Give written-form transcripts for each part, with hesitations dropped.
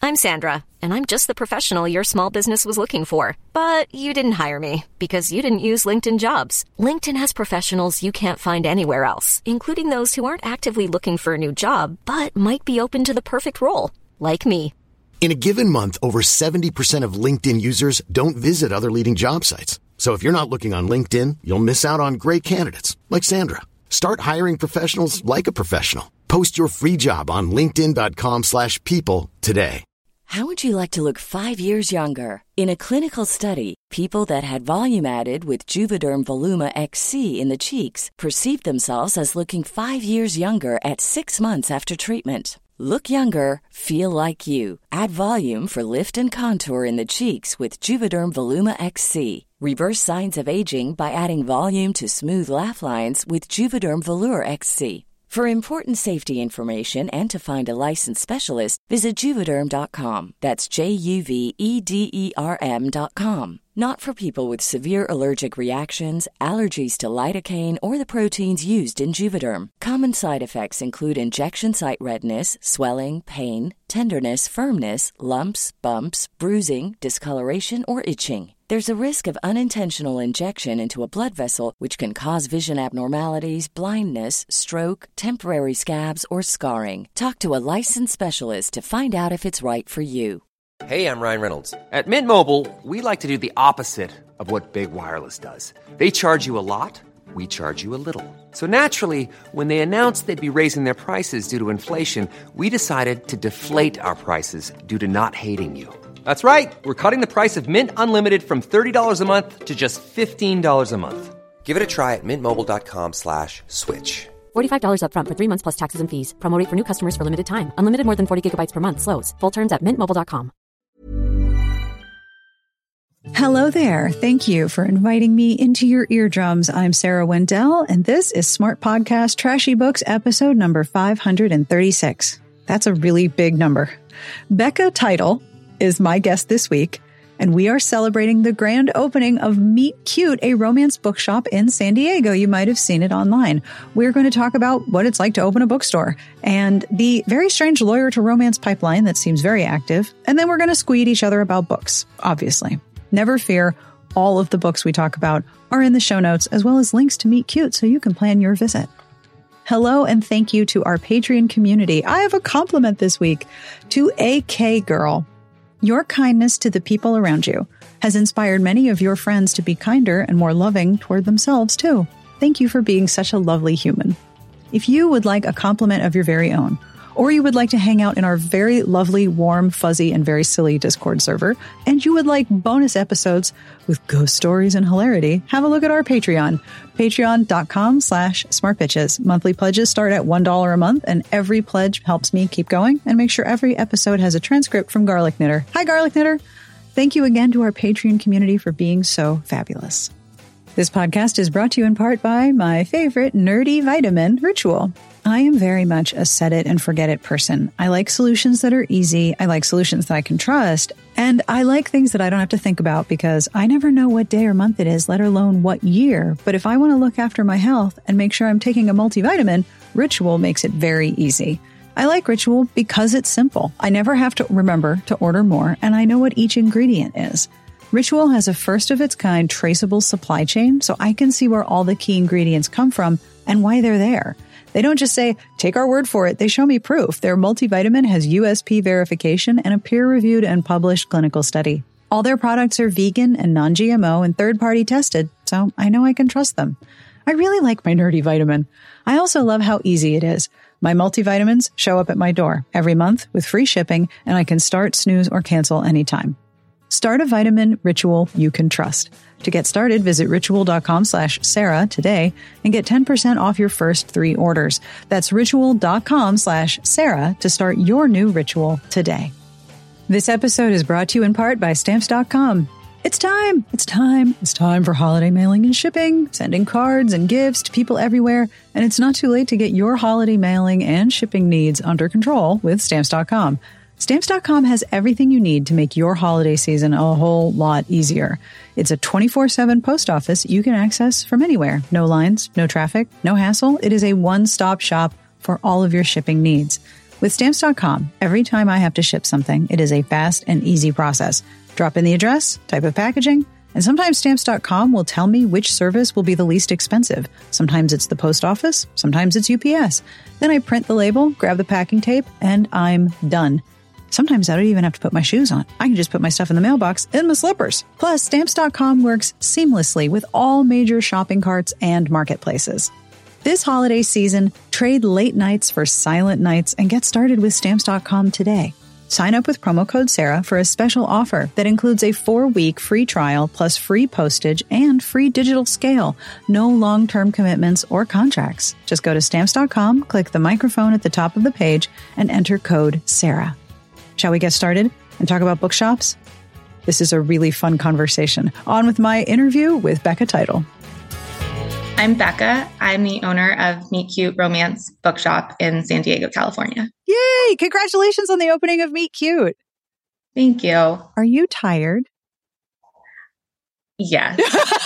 I'm Sandra, and I'm just the professional your small business was looking for. But you didn't hire me because you didn't use LinkedIn Jobs. LinkedIn has professionals you can't find anywhere else, including those who aren't actively looking for a new job, but might be open to the perfect role, like me. In a given month, over 70% of LinkedIn users don't visit other leading job sites. So if you're not looking on LinkedIn, you'll miss out on great candidates like Sandra. Start hiring professionals like a professional. Post your free job on linkedin.com/people today. How would you like to look 5 years younger? In a clinical study, people that had volume added with Juvederm Voluma XC in the cheeks perceived themselves as looking 5 years younger at 6 months after treatment. Look younger, feel like you. Add volume for lift and contour in the cheeks with Juvederm Voluma XC. Reverse signs of aging by adding volume to smooth laugh lines with Juvederm Volure XC. For important safety information and to find a licensed specialist, visit Juvederm.com. That's JUVEDERM.com. Not for people with severe allergic reactions, allergies to lidocaine, or the proteins used in Juvederm. Common side effects include injection site redness, swelling, pain, tenderness, firmness, lumps, bumps, bruising, discoloration, or itching. There's a risk of unintentional injection into a blood vessel, which can cause vision abnormalities, blindness, stroke, temporary scabs, or scarring. Talk to a licensed specialist to find out if it's right for you. Hey, I'm Ryan Reynolds. At Mint Mobile, we like to do the opposite of what Big Wireless does. They charge you a lot, we charge you a little. So naturally, when they announced they'd be raising their prices due to inflation, we decided to deflate our prices due to not hating you. That's right. We're cutting the price of Mint Unlimited from $30 a month to just $15 a month. Give it a try at mintmobile.com/switch. $45 up front for 3 months plus taxes and fees. Promo rate for new customers for limited time. Unlimited more than 40 gigabytes per month. Slows full terms at mintmobile.com. Hello there. Thank you for inviting me into your eardrums. I'm Sarah Wendell, and this is Smart Podcast Trashy Books episode number 536. That's a really big number. Becca Teitel is my guest this week, and we are celebrating the grand opening of Meet Cute, a romance bookshop in San Diego. You might have seen it online. We're going to talk about what it's like to open a bookstore and the very strange lawyer to romance pipeline that seems very active. And then we're going to squeed each other about books, obviously. Never fear, all of the books we talk about are in the show notes, as well as links to Meet Cute so you can plan your visit. Hello and thank you to our Patreon community. I have a compliment this week to AK Girl. Your kindness to the people around you has inspired many of your friends to be kinder and more loving toward themselves, too. Thank you for being such a lovely human. If you would like a compliment of your very own, or you would like to hang out in our very lovely, warm, fuzzy, and very silly Discord server, and you would like bonus episodes with ghost stories and hilarity, have a look at our Patreon, patreon.com/smartbitches. Monthly pledges start at $1 a month, and every pledge helps me keep going and make sure every episode has a transcript from Garlic Knitter. Hi, Garlic Knitter! Thank you again to our Patreon community for being so fabulous. This podcast is brought to you in part by my favorite nerdy vitamin, Ritual. I am very much a set it and forget it person. I like solutions that are easy. I like solutions that I can trust. And I like things that I don't have to think about because I never know what day or month it is, let alone what year. But if I want to look after my health and make sure I'm taking a multivitamin, Ritual makes it very easy. I like Ritual because it's simple. I never have to remember to order more, and I know what each ingredient is. Ritual has a first-of-its-kind traceable supply chain, so I can see where all the key ingredients come from and why they're there. They don't just say, take our word for it. They show me proof. Their multivitamin has USP verification and a peer-reviewed and published clinical study. All their products are vegan and non-GMO and third-party tested, so I know I can trust them. I really like my nerdy vitamin. I also love how easy it is. My multivitamins show up at my door every month with free shipping, and I can start, snooze, or cancel anytime. Start a vitamin Ritual you can trust. To get started, visit ritual.com/Sarah today and get 10% off your first 3 orders. That's ritual.com/Sarah to start your new ritual today. This episode is brought to you in part by Stamps.com. It's time! It's time! It's time for holiday mailing and shipping, sending cards and gifts to people everywhere, and it's not too late to get your holiday mailing and shipping needs under control with Stamps.com. Stamps.com has everything you need to make your holiday season a whole lot easier. It's a 24/7 post office you can access from anywhere. No lines, no traffic, no hassle. It is a one-stop shop for all of your shipping needs. With Stamps.com, every time I have to ship something, it is a fast and easy process. Drop in the address, type of packaging, and sometimes Stamps.com will tell me which service will be the least expensive. Sometimes it's the post office, sometimes it's UPS. Then I print the label, grab the packing tape, and I'm done. Sometimes I don't even have to put my shoes on. I can just put my stuff in the mailbox in my slippers. Plus, Stamps.com works seamlessly with all major shopping carts and marketplaces. This holiday season, trade late nights for silent nights and get started with Stamps.com today. Sign up with promo code Sarah for a special offer that includes a 4-week free trial plus free postage and free digital scale. No long-term commitments or contracts. Just go to Stamps.com, click the microphone at the top of the page, and enter code Sarah. Shall we get started and talk about bookshops? This is a really fun conversation. On with my interview with Becca Teitel. I'm Becca. I'm the owner of Meet Cute Romance Bookshop in San Diego, California. Yay! Congratulations on the opening of Meet Cute. Thank you. Are you tired? Yes.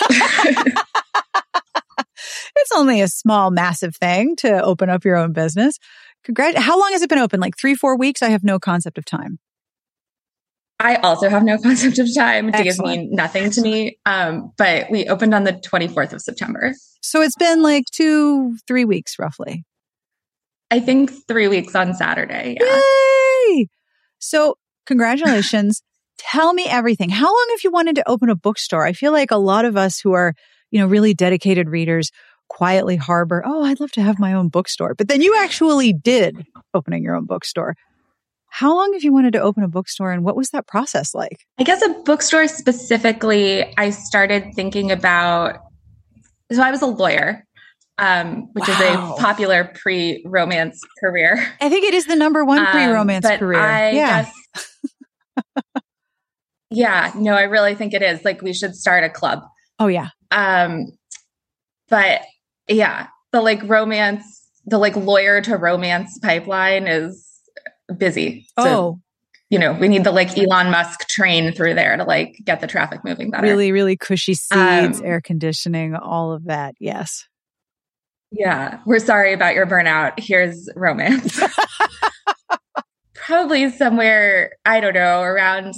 It's only a small, massive thing to open up your own business. How long has it been open? Like 3-4 weeks? I have no concept of time. I also have no concept of time. It gives Excellent. nothing to me. But we opened on the 24th of September. So it's been like 2-3 weeks roughly. I think 3 weeks on Saturday. Yeah. Yay! So congratulations. Tell me everything. How long have you wanted to open a bookstore? I feel like a lot of us who are, really dedicated readers quietly harbor, I'd love to have my own bookstore. But then you actually did opening your own bookstore. How long have you wanted to open a bookstore and what was that process like? I guess a bookstore specifically, I started thinking about, so I was a lawyer, which is a popular pre-romance career. I think it is the number one pre-romance career. I really think it is. Like we should start a club. Oh yeah. But yeah, the lawyer to romance pipeline is busy. So, we need the Elon Musk train through there to get the traffic moving better. Really, really cushy seats, air conditioning, all of that. Yes. Yeah. We're sorry about your burnout. Here's romance. Probably somewhere, I don't know, around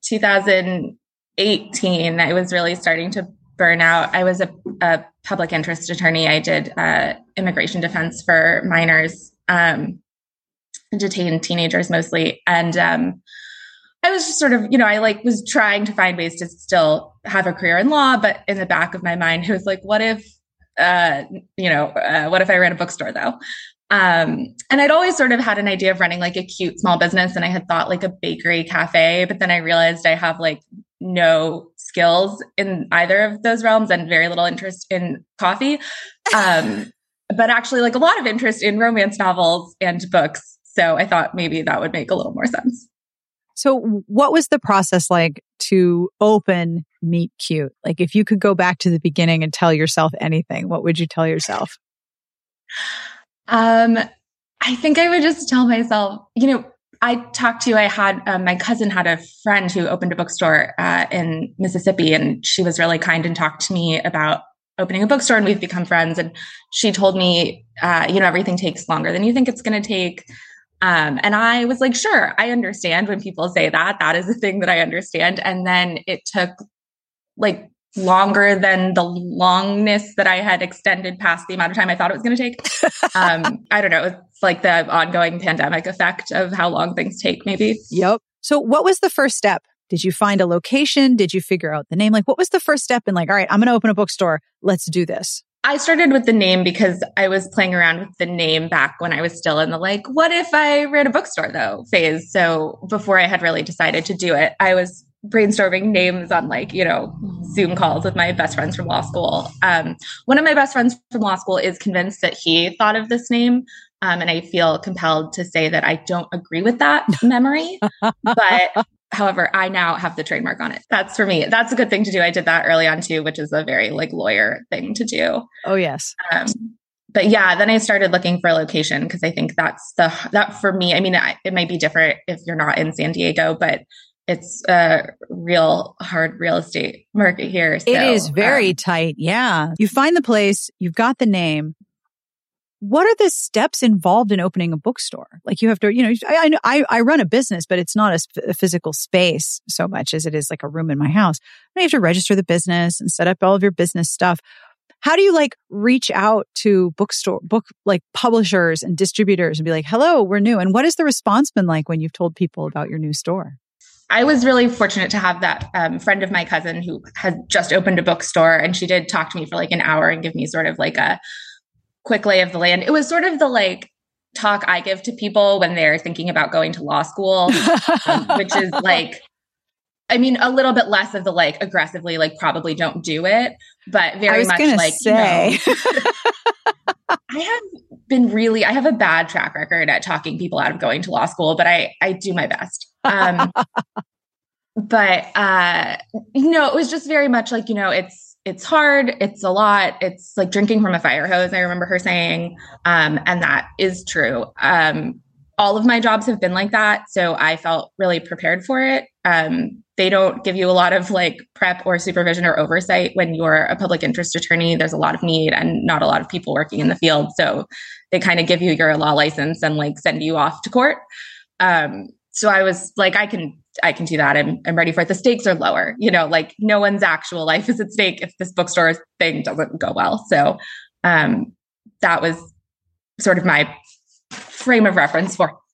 2018, I was really starting to burn out. I was a public interest attorney. I did immigration defense for minors, detained teenagers mostly. And I was just sort of, I was trying to find ways to still have a career in law, but in the back of my mind, it was what if I ran a bookstore though? And I'd always sort of had an idea of running a cute small business. And I had thought a bakery cafe, but then I realized I have no skills in either of those realms and very little interest in coffee. But actually a lot of interest in romance novels and books. So I thought maybe that would make a little more sense. So what was the process like to open Meet Cute? If you could go back to the beginning and tell yourself anything, what would you tell yourself? I think I would just tell myself, I had, my cousin had a friend who opened a bookstore in Mississippi, and she was really kind and talked to me about opening a bookstore, and we've become friends. And she told me, everything takes longer than you think it's going to take. And I was like, sure, I understand when people say that. That is a thing that I understand. And then it took longer than the longness that I had extended past the amount of time I thought it was going to take. I don't know. It's the ongoing pandemic effect of how long things take, maybe. Yep. So what was the first step? Did you find a location? Did you figure out the name? What was the first step in all right, I'm going to open a bookstore. Let's do this. I started with the name because I was playing around with the name back when I was still in the what if I ran a bookstore though phase. So before I had really decided to do it, I was brainstorming names on Zoom calls with my best friends from law school. One of my best friends from law school is convinced that he thought of this name. And I feel compelled to say that I don't agree with that memory, but however, I now have the trademark on it. That's for me. That's a good thing to do. I did that early on too, which is a very lawyer thing to do. Oh yes. But yeah, then I started looking for a location because I think that for me, I mean, it might be different if you're not in San Diego, but it's a real hard real estate market here. So, it is very tight. Yeah. You find the place, you've got the name. what are the steps involved in opening a bookstore? Like you have to, I run a business, but it's not a physical space so much as it is like a room in my house. And you have to register the business and set up all of your business stuff. How do you like reach out to like publishers and distributors and be like, hello, we're new? And what has the response been like when you've told people about your new store? I was really fortunate to have that friend of my cousin who had just opened a bookstore, and she did talk to me for like an hour and give me sort of like a quick lay of the land. It was sort of the like talk I give to people when they're thinking about going to law school, which is like, I mean, a little bit less of the like aggressively, like probably don't do it, but very much like, I have a bad track record at talking people out of going to law school, but I do my best. But it was just very much like, it's hard. It's a lot. It's like drinking from a fire hose. I remember her saying, and that is true. All of my jobs have been like that. So I felt really prepared for it. They don't give you a lot of like prep or supervision or oversight when you're a public interest attorney. There's a lot of need and not a lot of people working in the field. So they kind of give you your law license and like send you off to court. So I was like, I can do that. I'm ready for it. The stakes are lower, like no one's actual life is at stake if this bookstore thing doesn't go well. So that was sort of my frame of reference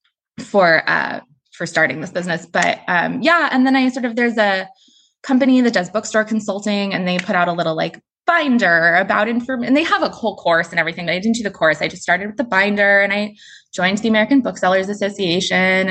for starting this business. But and then there's a company that does bookstore consulting, and they put out a little like binder about and they have a whole course and everything, but I didn't do the course. I just started with the binder, and I joined the American Booksellers Association.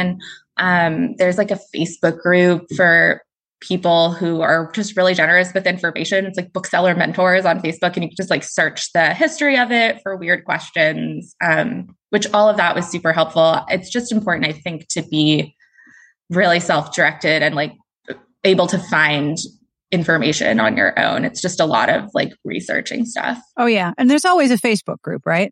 And there's like a Facebook group for people who are just really generous with information. It's like Bookseller Mentors on Facebook, and you can just like search the history of it for weird questions, which all of that was super helpful. It's just important, I think, to be really self-directed and like able to find information on your own. It's just a lot of like researching stuff. Oh yeah. And there's always a Facebook group, right?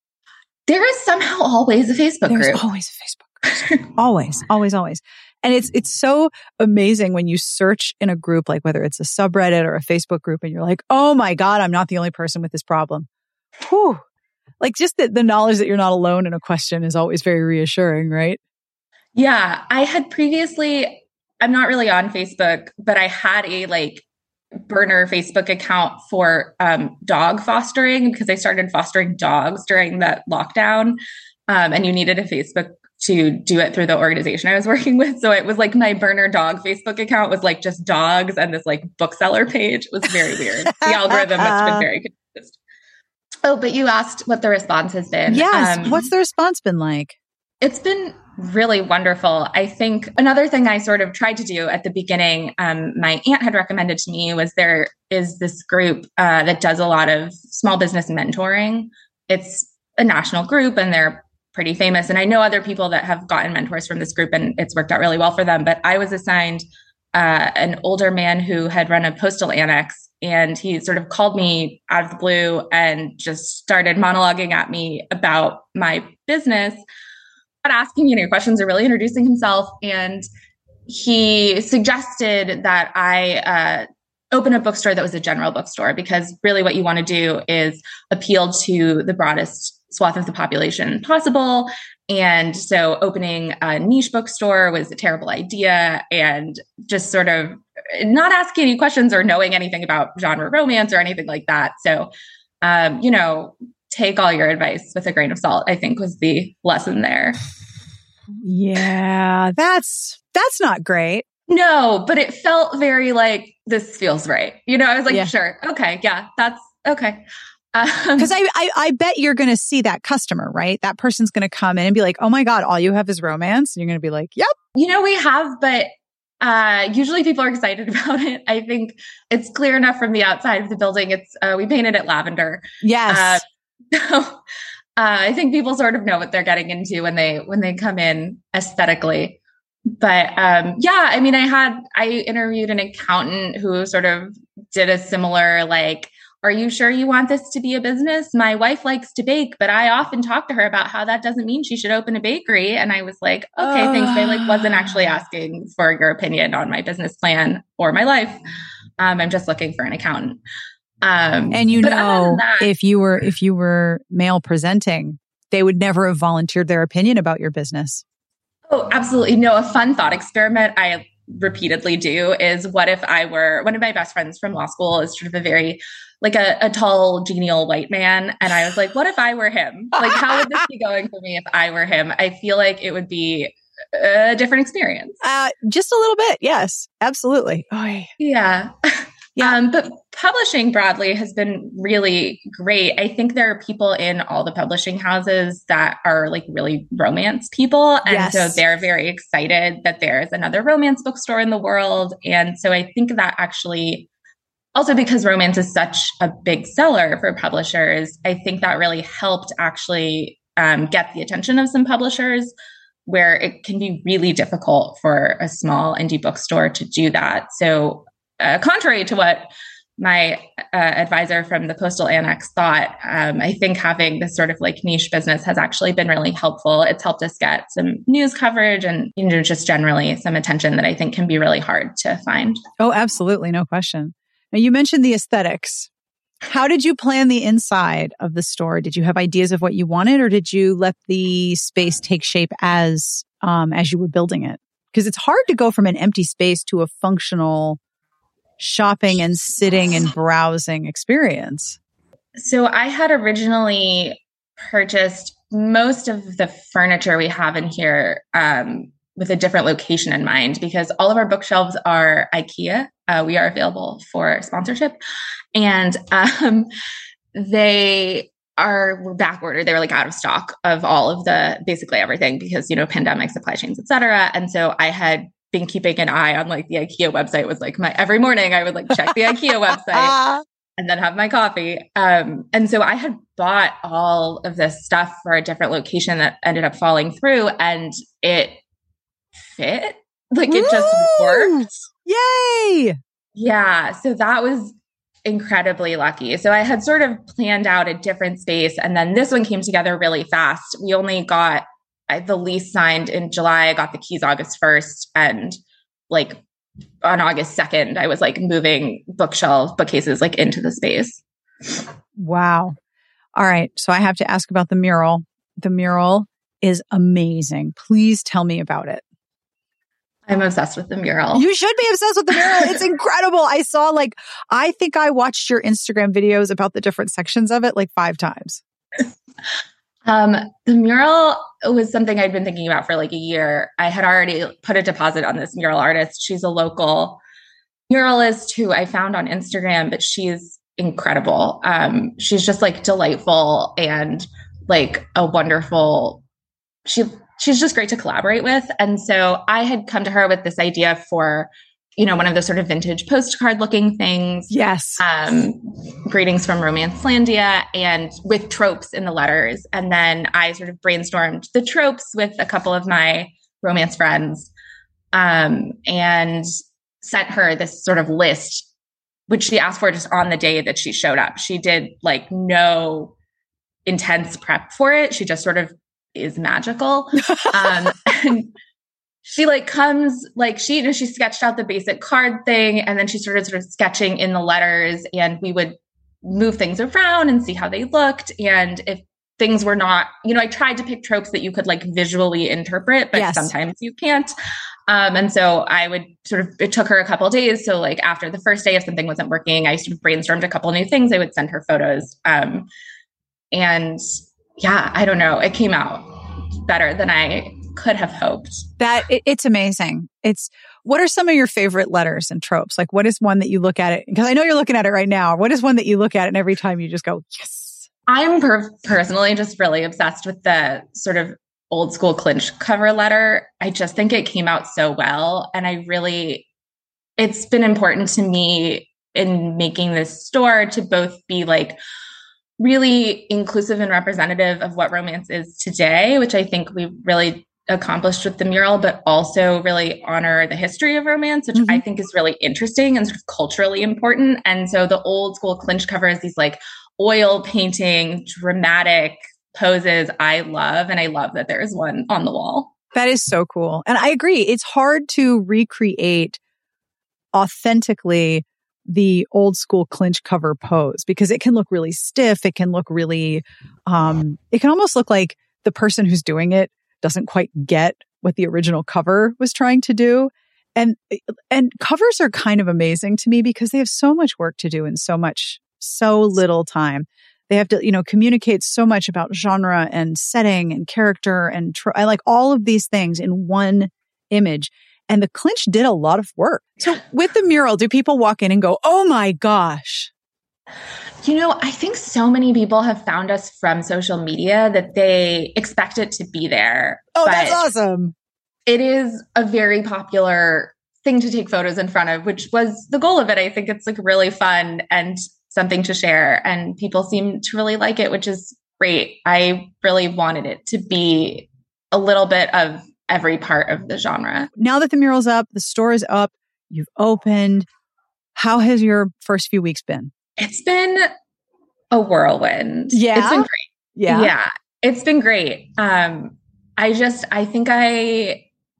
There is somehow always a Facebook group. There's always a Facebook group. Always. And it's so amazing when you search in a group, like whether it's a subreddit or a Facebook group, and you're like, oh my God, I'm not the only person with this problem. Whew. Like just the knowledge that you're not alone in a question is always very reassuring, right? Yeah. I had previously, I'm not really on Facebook, but I had a like burner Facebook account for dog fostering, because I started fostering dogs during that lockdown. And you needed a Facebook to do it through the organization I was working with. So it was like my burner dog Facebook account was like just dogs and this like bookseller page. It was very weird. The algorithm has been very confused. Oh, but you asked what the response has been. Yes. What's the response been like? It's been really wonderful. I think another thing I sort of tried to do at the beginning, my aunt had recommended to me, was there is this group that does a lot of small business mentoring. It's a national group and they're pretty famous. And I know other people that have gotten mentors from this group and it's worked out really well for them. But I was assigned an older man who had run a postal annex, and he sort of called me out of the blue and just started monologuing at me about my business, not asking me any questions or really introducing himself. And he suggested that I open a bookstore that was a general bookstore, because really what you want to do is appeal to the broadest swath of the population possible. And so opening a niche bookstore was a terrible idea, and just sort of not asking any questions or knowing anything about genre romance or anything like that. So, take all your advice with a grain of salt, I think, was the lesson there. Yeah, that's not great. No, but it felt very like, this feels right. I was like, Sure. Okay. Yeah, that's okay. Because I bet you're going to see that customer, right? That person's going to come in and be like, oh my God, all you have is romance. And you're going to be like, yep. We have, but usually people are excited about it. I think it's clear enough from the outside of the building. It's we painted it lavender. Yes. So I think people sort of know what they're getting into when they come in aesthetically. But I interviewed an accountant who sort of did a similar like, are you sure you want this to be a business? My wife likes to bake, but I often talk to her about how that doesn't mean she should open a bakery. And I was like, okay, thanks. I wasn't actually asking for your opinion on my business plan or my life. I'm just looking for an accountant. And if you were male presenting, they would never have volunteered their opinion about your business. Oh, absolutely. No, a fun thought experiment I repeatedly do is what if I were one of my best friends from law school is sort of a very like a tall, genial white man. And I was like, what if I were him? Like, how would this be going for me if I were him? I feel like it would be a different experience. Just a little bit. Yes, absolutely. Oh, yeah. But publishing broadly has been really great. I think there are people in all the publishing houses that are like really romance people. And so they're very excited that there's another romance bookstore in the world. And so I think that actually, also because romance is such a big seller for publishers, I think that really helped actually get the attention of some publishers where it can be really difficult for a small indie bookstore to do that. So contrary to what my advisor from the Postal Annex thought, I think having this sort of like niche business has actually been really helpful. It's helped us get some news coverage and, just generally some attention that I think can be really hard to find. Oh, absolutely. No question. Now, you mentioned the aesthetics. How did you plan the inside of the store? Did you have ideas of what you wanted, or did you let the space take shape as you were building it? Because it's hard to go from an empty space to a functional shopping and sitting and browsing experience. So I had originally purchased most of the furniture we have in here with a different location in mind, because all of our bookshelves are IKEA. We are available for sponsorship, and were back ordered. They were like out of stock of all of basically everything because, pandemic, supply chains, et cetera. And so I had been keeping an eye on like the IKEA website. Was like every morning I would like check the IKEA website and then have my coffee. And so I had bought all of this stuff for a different location that ended up falling through, and it fit. Like it just worked. Yay! Yeah. So that was incredibly lucky. So I had sort of planned out a different space, and then this one came together really fast. We only got the lease signed in July. I got the keys August 1st. And like on August 2nd, I was like moving bookcases like into the space. Wow. All right. So I have to ask about the mural. The mural is amazing. Please tell me about it. I'm obsessed with the mural. You should be obsessed with the mural. It's incredible. I think I watched your Instagram videos about the different sections of it like 5 times. The mural was something I'd been thinking about for like a year. I had already put a deposit on this mural artist. She's a local muralist who I found on Instagram, but she's incredible. She's just like delightful and like a wonderful, she's just great to collaborate with. And so I had come to her with this idea for, one of those sort of vintage postcard looking things. Yes. Greetings from Romancelandia, and with tropes in the letters. And then I sort of brainstormed the tropes with a couple of my romance friends, and sent her this sort of list, which she asked for just on the day that she showed up. She did like no intense prep for it. She just sort of is magical. And she like comes, like she sketched out the basic card thing, and then she started sort of sketching in the letters, and we would move things around and see how they looked. And if things were not, I tried to pick tropes that you could like visually interpret, but sometimes you can't. And so I would it took her a couple of days. So like after the first day, if something wasn't working, I sort of brainstormed a couple of new things. I would send her photos. And yeah, I don't know. It came out better than I could have hoped. It's amazing. What are some of your favorite letters and tropes? Like, what is one that you look at it? Because I know you're looking at it right now. What is one that you look at and every time you just go, yes? I'm personally just really obsessed with the sort of old school clinch cover letter. I just think it came out so well. And it's been important to me in making this store to both be like really inclusive and representative of what romance is today, which I think we really accomplished with the mural, but also really honor the history of romance, which I think is really interesting and sort of culturally important. And so the old school clinch covers, these like oil painting, dramatic poses I love. And I love that there is one on the wall. That is so cool. And I agree. It's hard to recreate authentically the old school clinch cover pose because it can look really stiff. It can look really, it can almost look like the person who's doing it doesn't quite get what the original cover was trying to do. And covers are kind of amazing to me because they have so much work to do in so little time. They have to, communicate so much about genre and setting and character and I like all of these things in one image. And the clinch did a lot of work. So with the mural, do people walk in and go, oh my gosh? I think so many people have found us from social media that they expect it to be there. Oh, that's awesome. It is a very popular thing to take photos in front of, which was the goal of it. I think it's like really fun and something to share. And people seem to really like it, which is great. I really wanted it to be a little bit of every part of the genre. Now that the mural's up, the store is up, you've opened. How has your first few weeks been? It's been a whirlwind. Yeah. It's been great. Yeah. It's been great. I think I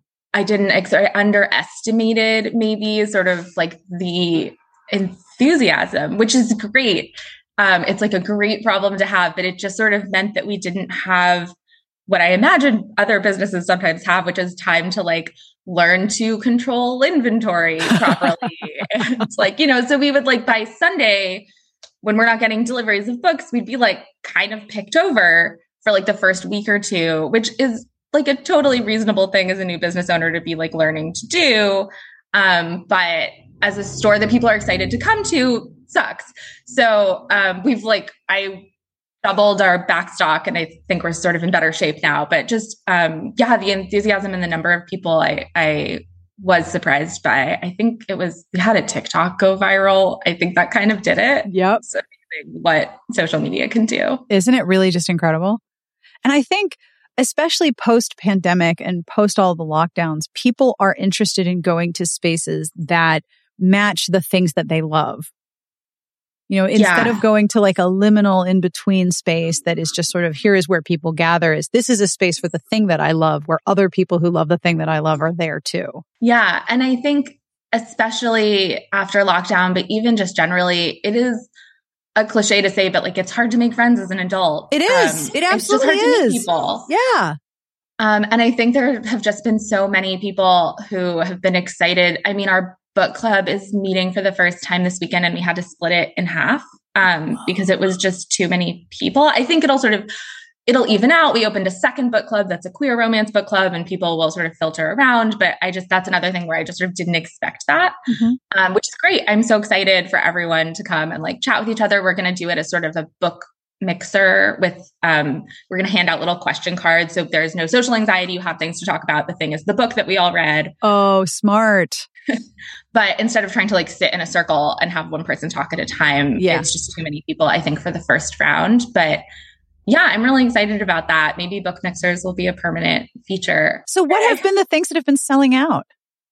underestimated maybe sort of like the enthusiasm, which is great. It's like a great problem to have, but it just sort of meant that we didn't have what I imagine other businesses sometimes have, which is time to like learn to control inventory properly. And like, so we would like by Sunday, when we're not getting deliveries of books, we'd be like kind of picked over for like the first week or two, which is like a totally reasonable thing as a new business owner to be like learning to do. But as a store that people are excited to come to, sucks. So I doubled our backstock and I think we're sort of in better shape now. But just, the enthusiasm and the number of people I was surprised by. I think we had a TikTok go viral. I think that kind of did it. Yep. So what social media can do. Isn't it really just incredible? And I think especially post-pandemic and post all the lockdowns, people are interested in going to spaces that match the things that they love. Instead of going to like a liminal in-between space that is just sort of, here is where people gather, this is a space for the thing that I love, where other people who love the thing that I love are there too. Yeah. And I think especially after lockdown, but even just generally, it is a cliche to say, but like, it's hard to make friends as an adult. It is. It absolutely is. To meet people. Yeah. And I think there have just been so many people who have been excited. I mean, our book club is meeting for the first time this weekend and we had to split it in half because it was just too many people. I think it'll even out. We opened a second book club that's a queer romance book club and people will sort of filter around. But that's another thing where I just sort of didn't expect that, which is great. I'm so excited for everyone to come and like chat with each other. We're going to do it as sort of a book mixer with, we're going to hand out little question cards. So if there's no social anxiety, you have things to talk about. The thing is the book that we all read. Oh, smart. But instead of trying to like sit in a circle and have one person talk at a time, it's just too many people, I think, for the first round. But yeah, I'm really excited about that. Maybe book mixers will be a permanent feature. So what have been the things that have been selling out?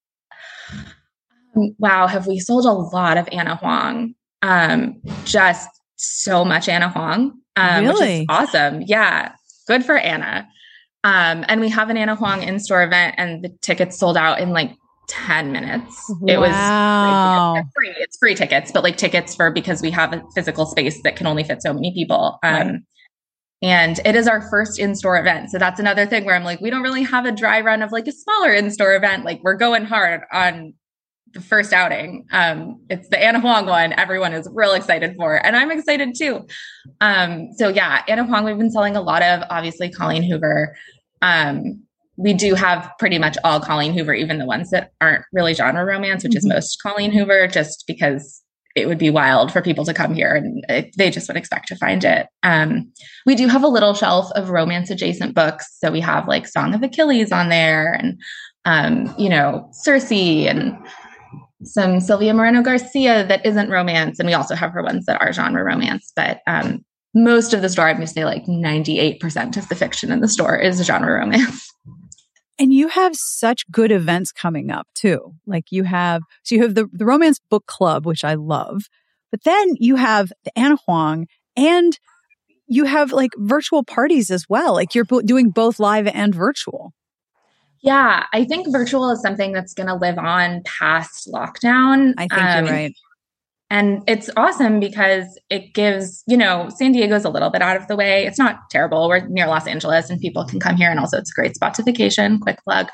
Wow. Have we sold a lot of Anna Huang? Just so much Anna Huang, really? Which is awesome. Yeah. Good for Anna. And we have an Anna Huang in-store event and the tickets sold out in like 10 minutes. It was free. It's free tickets, but like tickets because we have a physical space that can only fit so many people. Right. And it is our first in-store event. So that's another thing where I'm like, we don't really have a dry run of like a smaller in-store event. Like we're going hard on the first outing. It's the Anna Huang one. Everyone is real excited for, and I'm excited too. So yeah, Anna Huang, we've been selling a lot of, obviously Colleen Hoover. We do have pretty much all Colleen Hoover, even the ones that aren't really genre romance, which is most Colleen Hoover, just because it would be wild for people to come here and they just would expect to find it. We do have a little shelf of romance adjacent books. So we have like Song of Achilles on there and, Circe and some Sylvia Moreno Garcia that isn't romance. And we also have her ones that are genre romance, but, most of the store, I'm going to say like 98% of the fiction in the store is genre romance. And you have such good events coming up too. Like you have the romance book club, which I love, but then you have the Anna Huang and you have like virtual parties as well. Like you're doing both live and virtual. Yeah. I think virtual is something that's going to live on past lockdown. I think you're right. And it's awesome because it gives, San Diego's a little bit out of the way. It's not terrible. We're near Los Angeles and people can come here. And also it's a great spot to vacation, quick plug.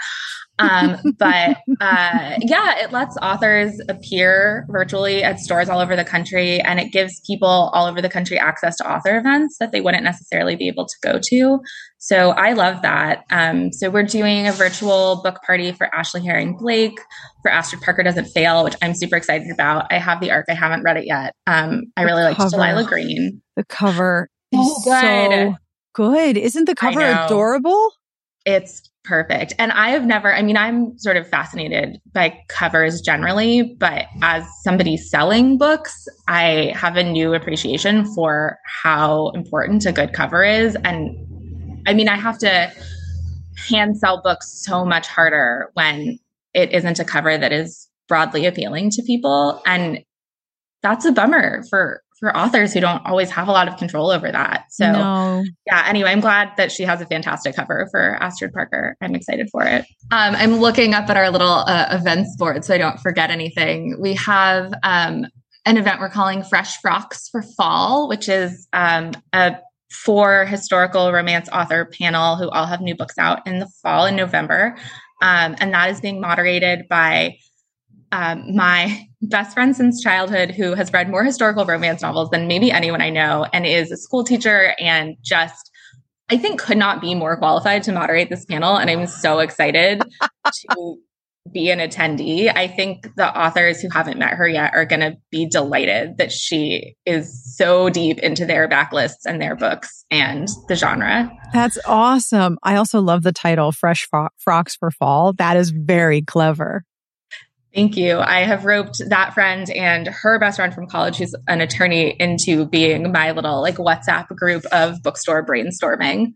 It lets authors appear virtually at stores all over the country, and it gives people all over the country access to author events that they wouldn't necessarily be able to go to. So I love that. So we're doing a virtual book party for Ashley Herring Blake, for Astrid Parker Doesn't Fail, which I'm super excited about. I have the ARC. I haven't read it yet. I really liked Delilah Green. The cover is so good. Isn't the cover adorable? It's perfect. And I'm sort of fascinated by covers generally, but as somebody selling books, I have a new appreciation for how important a good cover is. And I have to hand sell books so much harder when it isn't a cover that is broadly appealing to people. And that's a bummer for authors who don't always have a lot of control over that. So anyway, I'm glad that she has a fantastic cover for Astrid Parker. I'm excited for it. I'm looking up at our little events board so I don't forget anything. We have an event we're calling Fresh Frocks for Fall, which is a 4 historical romance author panel who all have new books out in the fall in November. And that is being moderated by my best friend since childhood, who has read more historical romance novels than maybe anyone I know, and is a school teacher and just, I think, could not be more qualified to moderate this panel. And I'm so excited to be an attendee. I think the authors who haven't met her yet are going to be delighted that she is so deep into their backlists and their books and the genre. That's awesome. I also love the title, Fresh Frocks for Fall. That is very clever. Thank you. I have roped that friend and her best friend from college, who's an attorney, into being my little WhatsApp group of bookstore brainstorming.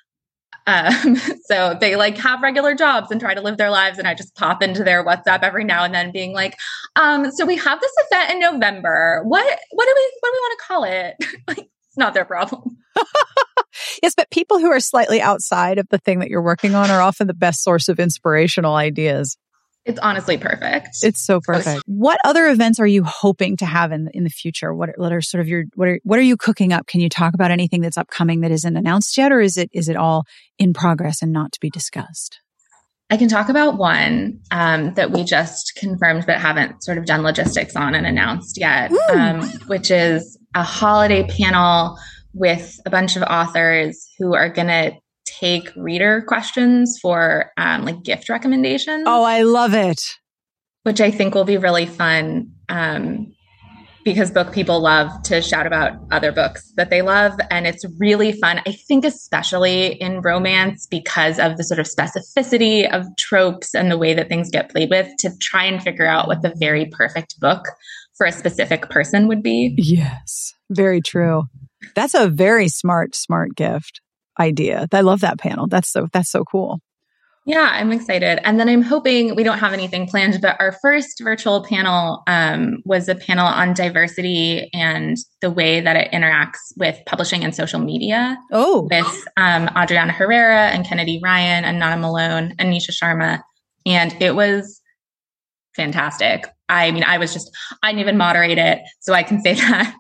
So they have regular jobs and try to live their lives. And I just pop into their WhatsApp every now and then being like, so we have this event in November. What do we want to call it? It's not their problem. Yes, but people who are slightly outside of the thing that you're working on are often the best source of inspirational ideas. It's honestly perfect. It's so perfect. What other events are you hoping to have in the future? What are sort of what are you cooking up? Can you talk about anything that's upcoming that isn't announced yet, or is it all in progress and not to be discussed? I can talk about one that we just confirmed but haven't sort of done logistics on and announced yet, which is a holiday panel with a bunch of authors who are going to take reader questions for gift recommendations. Oh, I love it. Which I think will be really fun because book people love to shout about other books that they love. And it's really fun, I think, especially in romance, because of the sort of specificity of tropes and the way that things get played with, to try and figure out what the very perfect book for a specific person would be. Yes, very true. That's a very smart gift idea. I love that panel. That's so cool. Yeah, I'm excited. And then I'm hoping, we don't have anything planned, but our first virtual panel was a panel on diversity and the way that it interacts with publishing and social media. Oh, with Adriana Herrera and Kennedy Ryan and Nana Malone and Nisha Sharma. And it was fantastic. I didn't even moderate it, so I can say that.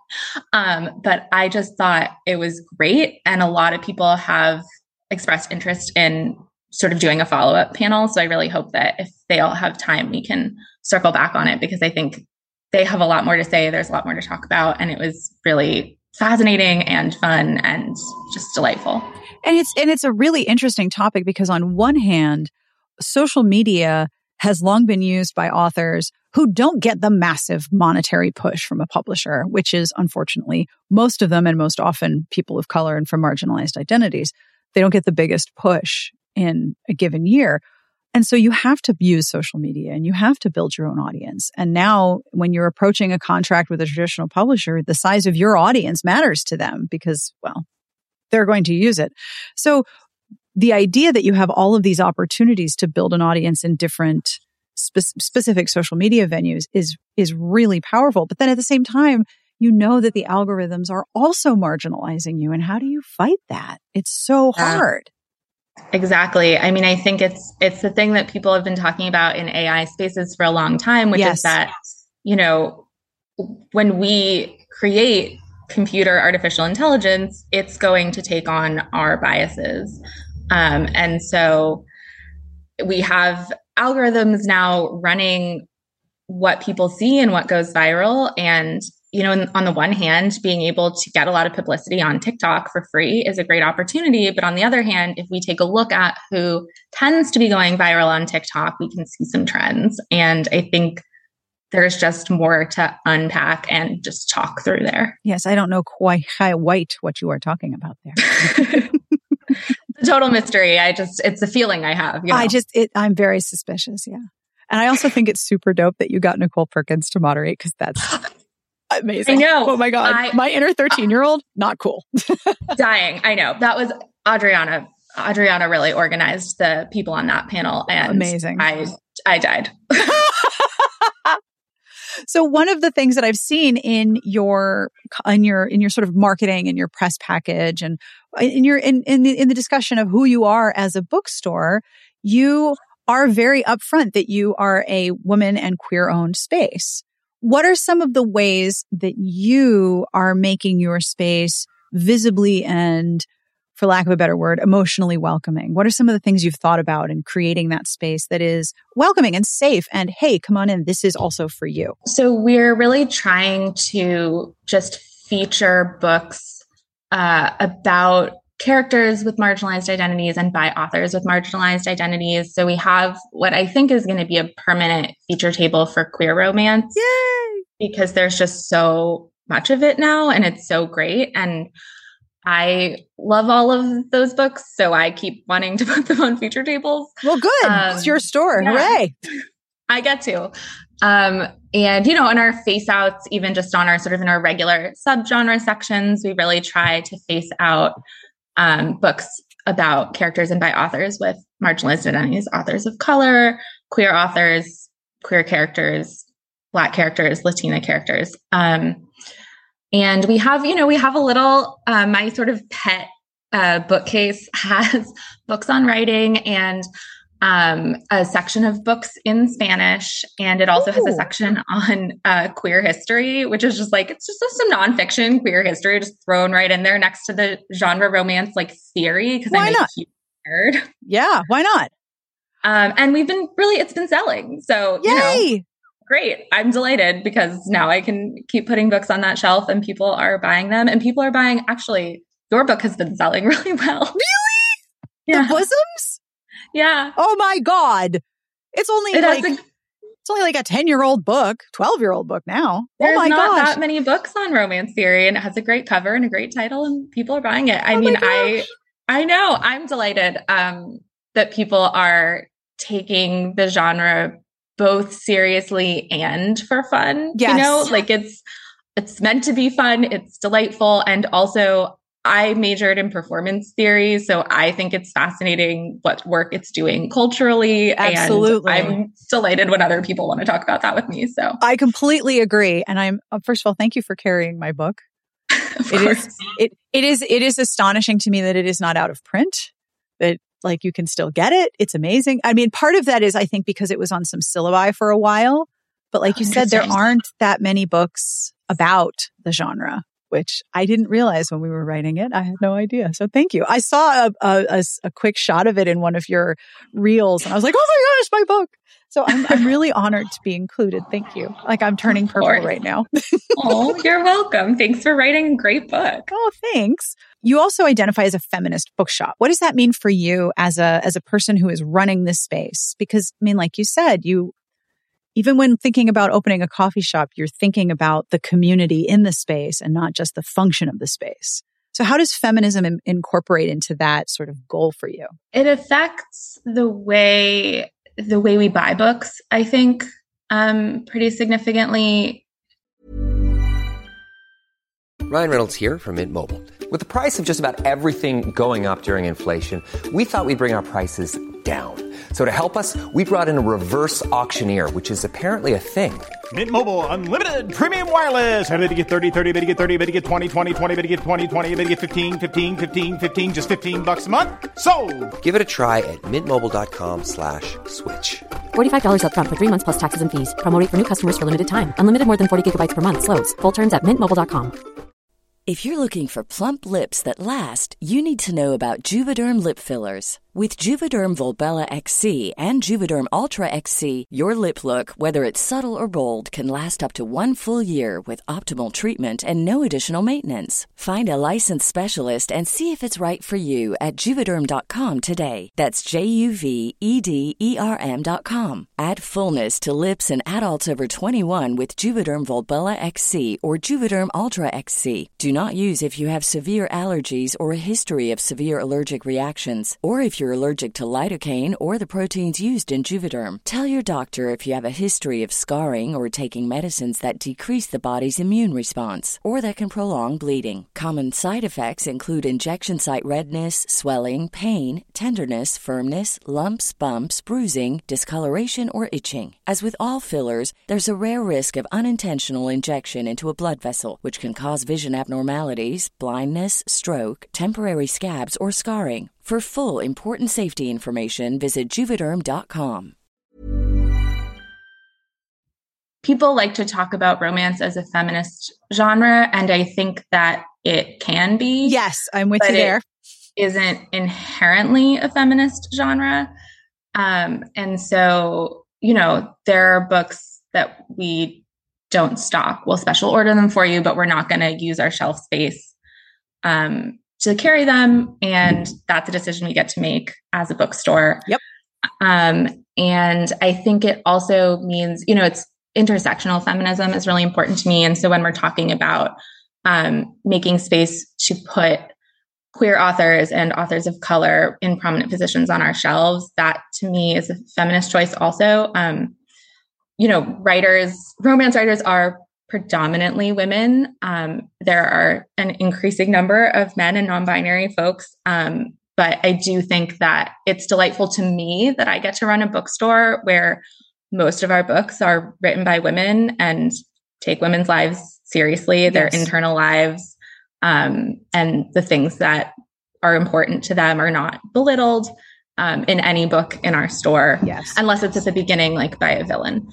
But I just thought it was great. And a lot of people have expressed interest in sort of doing a follow-up panel. So I really hope that if they all have time, we can circle back on it, because I think they have a lot more to say. There's a lot more to talk about. And it was really fascinating and fun and just delightful. And it's a really interesting topic, because on one hand, social media has long been used by authors who don't get the massive monetary push from a publisher, which is unfortunately most of them, and most often people of color and from marginalized identities. They don't get the biggest push in a given year. And so you have to use social media and you have to build your own audience. And now when you're approaching a contract with a traditional publisher, the size of your audience matters to them because, well, they're going to use it. So the idea that you have all of these opportunities to build an audience in different specific social media venues is really powerful. But then at the same time, you know that the algorithms are also marginalizing you. And how do you fight that? It's so hard. Exactly. I mean, I think it's the thing that people have been talking about in AI spaces for a long time, which is that, when we create computer artificial intelligence, it's going to take on our biases. And so we have algorithms now running what people see and what goes viral. And, on the one hand, being able to get a lot of publicity on TikTok for free is a great opportunity. But on the other hand, if we take a look at who tends to be going viral on TikTok, we can see some trends. And I think there's just more to unpack and just talk through there. Yes, I don't know quite what you are talking about there. The total mystery. It's a feeling I have. I'm very suspicious. Yeah. And I also think it's super dope that you got Nicole Perkins to moderate, because that's amazing. I know. Oh my God. My inner 13-year-old, not cool. Dying. I know. That was Adriana. Adriana really organized the people on that panel. And amazing. I died. So one of the things that I've seen in your sort of marketing and your press package, and in the discussion of who you are as a bookstore, you are very upfront that you are a woman and queer-owned space. What are some of the ways that you are making your space visibly and, for lack of a better word, emotionally welcoming? What are some of the things you've thought about in creating that space that is welcoming and safe and, hey, come on in, this is also for you? So we're really trying to just feature books about characters with marginalized identities and by authors with marginalized identities. So we have what I think is going to be a permanent feature table for queer romance. Yay! Because there's just so much of it now, and it's so great. And I love all of those books, so I keep wanting to put them on feature tables. Well, good. It's your store. Yeah. Hooray. I get to. And, in our face outs, even just on our sort of in our regular subgenre sections, we really try to face out books about characters and by authors with marginalized identities, authors of color, queer authors, queer characters, Black characters, Latina characters. And we have a little, my sort of pet bookcase has books on writing and a section of books in Spanish. And it also has a section on queer history, which is just it's just some nonfiction queer history just thrown right in there next to the genre romance theory. Because I'm a huge nerd. Yeah, why not? And it's been selling. So, yay! Great. I'm delighted because now I can keep putting books on that shelf and people are buying them, and people are buying, actually, your book has been selling really well. Really? Yeah. The Bosoms? Yeah. Oh my God. It's only a 10-year-old book, 12-year-old book now. There's oh my not gosh. that many books on romance theory, and it has a great cover and a great title, and people are buying it. I know. I'm delighted that people are taking the genre both seriously and for fun. Yes. It's meant to be fun. It's delightful. And also I majored in performance theory. So I think it's fascinating what work it's doing culturally. Absolutely. And I'm delighted when other people want to talk about that with me. So I completely agree. And I'm, first of all, thank you for carrying my book. It is astonishing to me that it is not out of print, that you can still get it. It's amazing. I mean, part of that is, I think, because it was on some syllabi for a while, but like you said, there aren't that many books about the genre, which I didn't realize when we were writing it. I had no idea. So thank you. I saw a quick shot of it in one of your reels and I was like, oh my gosh, my book. So I'm really honored to be included. Thank you. I'm turning purple right now. Oh, you're welcome. Thanks for writing a great book. Oh, thanks. You also identify as a feminist bookshop. What does that mean for you as a person who is running this space? Because, like you said, even when thinking about opening a coffee shop, you're thinking about the community in the space and not just the function of the space. So how does feminism incorporate into that sort of goal for you? It affects the way we buy books, I think, pretty significantly. Ryan Reynolds here from Mint Mobile. With the price of just about everything going up during inflation, we thought we'd bring our prices down. So to help us, we brought in a reverse auctioneer, which is apparently a thing. Mint Mobile Unlimited Premium Wireless. How to get 30, 30, bit to get 30, bit to get 20, 20, 20, bit to get 20, 20, bit to get 15, 15, 15, 15, just $15 a month? Sold! Give it a try at mintmobile.com/switch. $45 up front for 3 months plus taxes and fees. Promo rate for new customers for limited time. Unlimited more than 40 gigabytes per month. Slows full terms at mintmobile.com. If you're looking for plump lips that last, you need to know about Juvederm lip fillers. With Juvederm Volbella XC and Juvederm Ultra XC, your lip look, whether it's subtle or bold, can last up to 1 full year with optimal treatment and no additional maintenance. Find a licensed specialist and see if it's right for you at Juvederm.com today. That's JUVEDERM.com. Add fullness to lips in adults over 21 with Juvederm Volbella XC or Juvederm Ultra XC. Do not use if you have severe allergies or a history of severe allergic reactions, or if you're allergic to lidocaine or the proteins used in Juvederm. Tell your doctor if you have a history of scarring or taking medicines that decrease the body's immune response or that can prolong bleeding. Common side effects include injection site redness, swelling, pain, tenderness, firmness, lumps, bumps, bruising, discoloration, or itching. As with all fillers, there's a rare risk of unintentional injection into a blood vessel, which can cause vision abnormalities, blindness, stroke, temporary scabs, or scarring. For full, important safety information, visit Juvederm.com. People like to talk about romance as a feminist genre, and I think that it can be. Yes, I'm with you there. It isn't inherently a feminist genre. And so, there are books that we don't stock. We'll special order them for you, but we're not going to use our shelf space to carry them. And that's a decision we get to make as a bookstore. Yep. And I think it also means, it's intersectional feminism is really important to me. And so when we're talking about making space to put queer authors and authors of color in prominent positions on our shelves, that to me is a feminist choice also. Romance writers are predominantly women. There are an increasing number of men and non-binary folks. But I do think that it's delightful to me that I get to run a bookstore where most of our books are written by women and take women's lives seriously, yes, their internal lives, and the things that are important to them are not belittled in any book in our store, yes, unless it's at the beginning, like by a villain.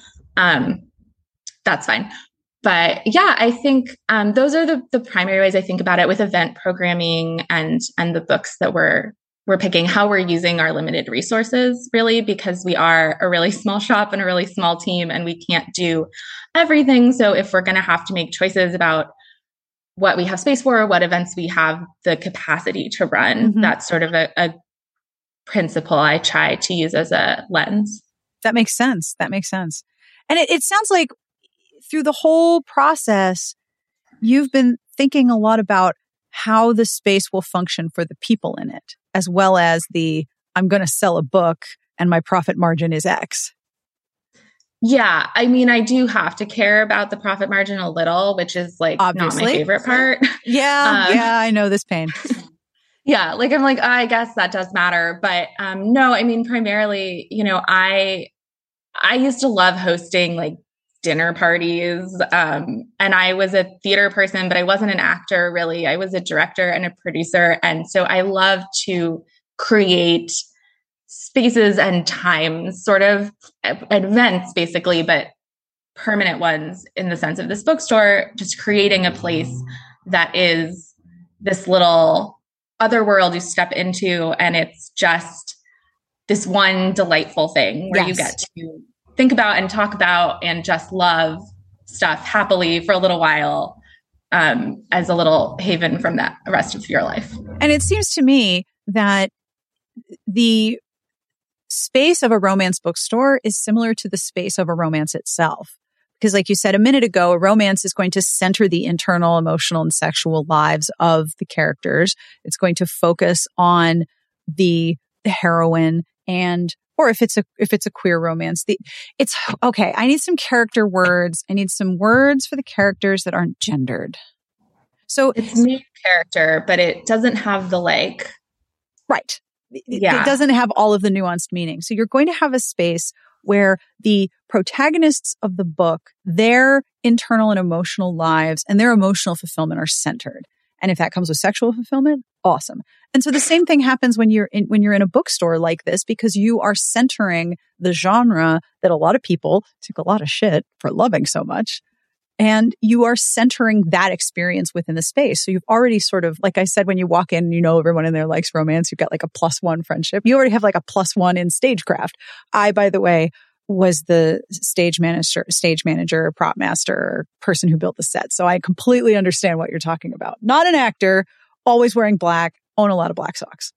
That's fine. But yeah, I think those are the primary ways I think about it with event programming and the books that we're picking, how we're using our limited resources, really, because we are a really small shop and a really small team, and we can't do everything. So if we're going to have to make choices about what we have space for, or what events we have the capacity to run, mm-hmm, that's sort of a principle I try to use as a lens. That makes sense. And it sounds like through the whole process, you've been thinking a lot about how the space will function for the people in it, as well as I'm going to sell a book and my profit margin is X. Yeah. I mean, I do have to care about the profit margin a little, which is obviously not my favorite part. Yeah. I know this pain. Yeah. I guess that does matter. But no, I mean, primarily, I used to love hosting dinner parties. And I was a theater person, but I wasn't an actor really. I was a director and a producer. And so I love to create spaces and times, sort of events basically, but permanent ones in the sense of this bookstore, just creating a place that is this little other world you step into. And it's just this one delightful thing where, yes, you get to think about and talk about and just love stuff happily for a little while, as a little haven from that rest of your life. And it seems to me that the space of a romance bookstore is similar to the space of a romance itself. Because like you said a minute ago, a romance is going to center the internal, emotional, and sexual lives of the characters. It's going to focus on the heroine, or if it's a queer romance, it's okay. I need some character words. I need some words for the characters that aren't gendered. So it's main character, but it doesn't have the right. It doesn't have all of the nuanced meaning. So you're going to have a space where the protagonists of the book, their internal and emotional lives and their emotional fulfillment are centered. And if that comes with sexual fulfillment, awesome. And so the same thing happens when you're in a bookstore like this, because you are centering the genre that a lot of people take a lot of shit for loving so much. And you are centering that experience within the space. So you've already sort of, like I said, when you walk in, everyone in there likes romance. You've got like a +1 friendship. You already have like a +1 in stagecraft. I, by the way, was the stage manager, prop master, person who built the set. So I completely understand what you're talking about. Not an actor, always wearing black, own a lot of black socks.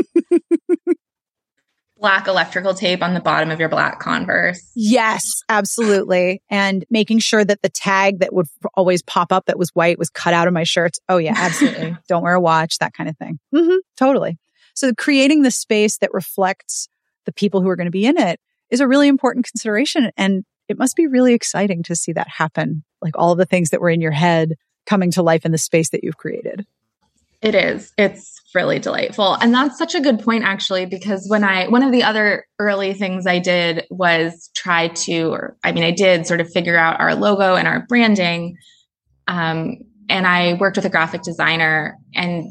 Black electrical tape on the bottom of your black Converse. Yes, absolutely. And making sure that the tag that would always pop up that was white was cut out of my shirts. Oh yeah, absolutely. Don't wear a watch, that kind of thing. Totally. So creating the space that reflects the people who are going to be in it is a really important consideration. And it must be really exciting to see that happen. Like all of the things that were in your head coming to life in the space that you've created. It is. It's really delightful. And that's such a good point, actually, because one of the other early things I did was I did sort of figure out our logo and our branding. And I worked with a graphic designer, and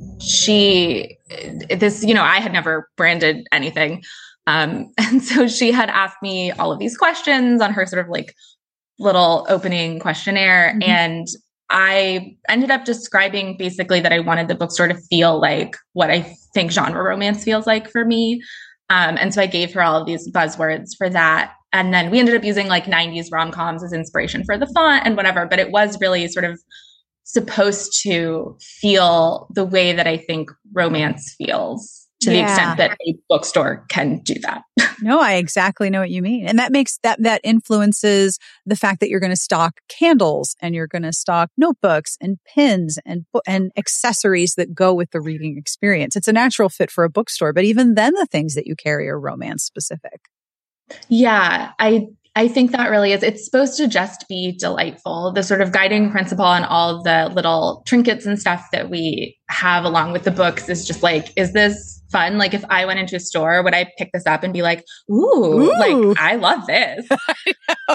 I had never branded anything. And so she had asked me all of these questions on her sort of like little opening questionnaire. Mm-hmm. And I ended up describing basically that I wanted the bookstore to feel like what I think genre romance feels like for me. And so I gave her all of these buzzwords for that. And then we ended up using like 90s rom-coms as inspiration for the font and whatever. But it was really sort of supposed to feel the way that I think romance feels, to the extent that a bookstore can do that. No, I exactly know what you mean. And that makes that influences the fact that you're going to stock candles and you're going to stock notebooks and pins and accessories that go with the reading experience. It's a natural fit for a bookstore, but even then the things that you carry are romance specific. Yeah, I think that really is. It's supposed to just be delightful. The sort of guiding principle on all of the little trinkets and stuff that we have along with the books is just like, is this fun? Like if I went into a store, would I pick this up and be like, ooh. Like I love this. I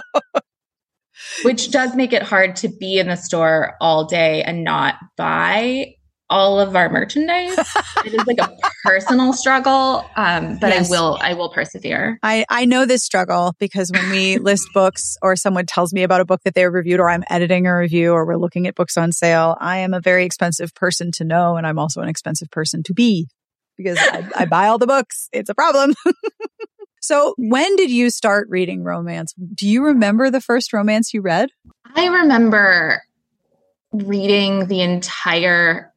Which does make it hard to be in the store all day and not buy all of our merchandise. It is like a personal struggle, but yes. I will persevere. I know this struggle because when we list books or someone tells me about a book that they reviewed, or I'm editing a review, or we're looking at books on sale, I am a very expensive person to know, and I'm also an expensive person to be because I buy all the books. It's a problem. So when did you start reading romance? Do you remember the first romance you read? I remember reading the entire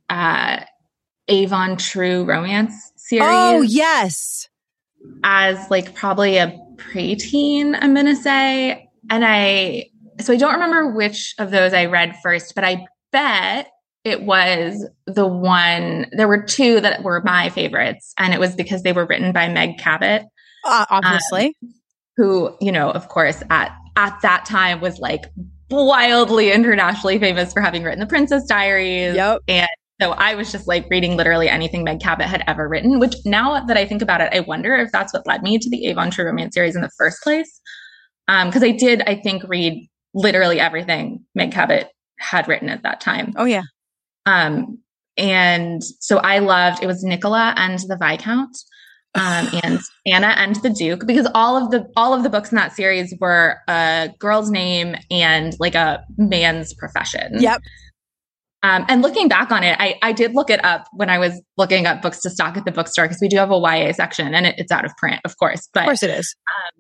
Avon True romance series. Oh, yes. As like probably a preteen, I'm going to say. And I don't remember which of those I read first, but I bet it was the one, there were two that were my favorites. And it was because they were written by Meg Cabot. Obviously. Who, of course, at that time was like wildly internationally famous for having written The Princess Diaries. Yep. And so I was just like reading literally anything Meg Cabot had ever written, which now that I think about it, I wonder if that's what led me to the Avon True romance series in the first place. Because I did, I think, read literally everything Meg Cabot had written at that time. Oh, yeah. And so I loved, it was Nicola and the Viscount. And Anna and the Duke, because all of the books in that series were a girl's name and like a man's profession. Yep. And looking back on it, I did look it up when I was looking up books to stock at the bookstore, because we do have a YA section and it's out of print, of course. But of course it is.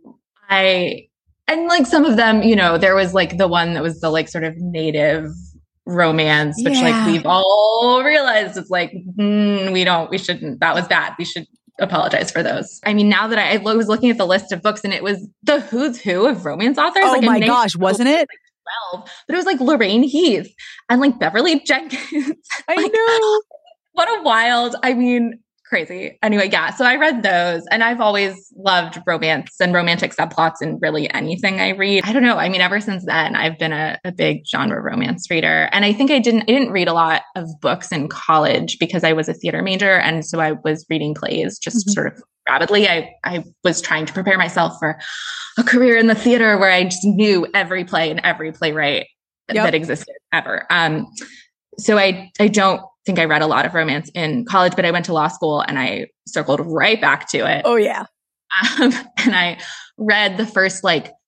And like some of them, there was like the one that was the like sort of native romance, which like we've all realized it's like, we shouldn't, that was bad. We should apologize for those. I mean, now that I was looking at the list of books and it was the who's who of romance authors. Oh like my gosh, wasn't it? Like 12, but it was like Lorraine Heath and like Beverly Jenkins. I know. What a wild, Crazy. Anyway, yeah. So I read those, and I've always loved romance and romantic subplots in really anything I read. I don't know. I mean, ever since then, I've been a big genre romance reader. And I think I didn't read a lot of books in college because I was a theater major. And so I was reading plays just sort of rapidly. I was trying to prepare myself for a career in the theater where I just knew every play and every playwright that existed ever. So I don't think I read a lot of romance in college, but I went to law school and I circled right back to it. Oh, yeah. And I read the first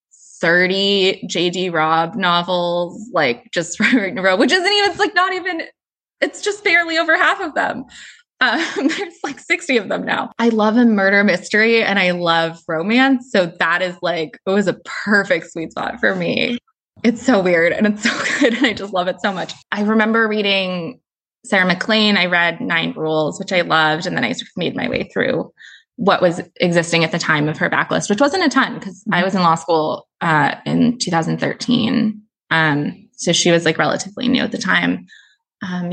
30 J.D. Robb novels, just in a row, which isn't even, it's not even, it's just barely over half of them. There's 60 of them now. I love a murder mystery and I love romance. So that is it was a perfect sweet spot for me. It's so weird and it's so good. And I just love it so much. I remember reading Sarah MacLean. I read 9 Rules, which I loved. And then I sort of made my way through what was existing at the time of her backlist, which wasn't a ton because I was in law school in 2013. So she was relatively new at the time. And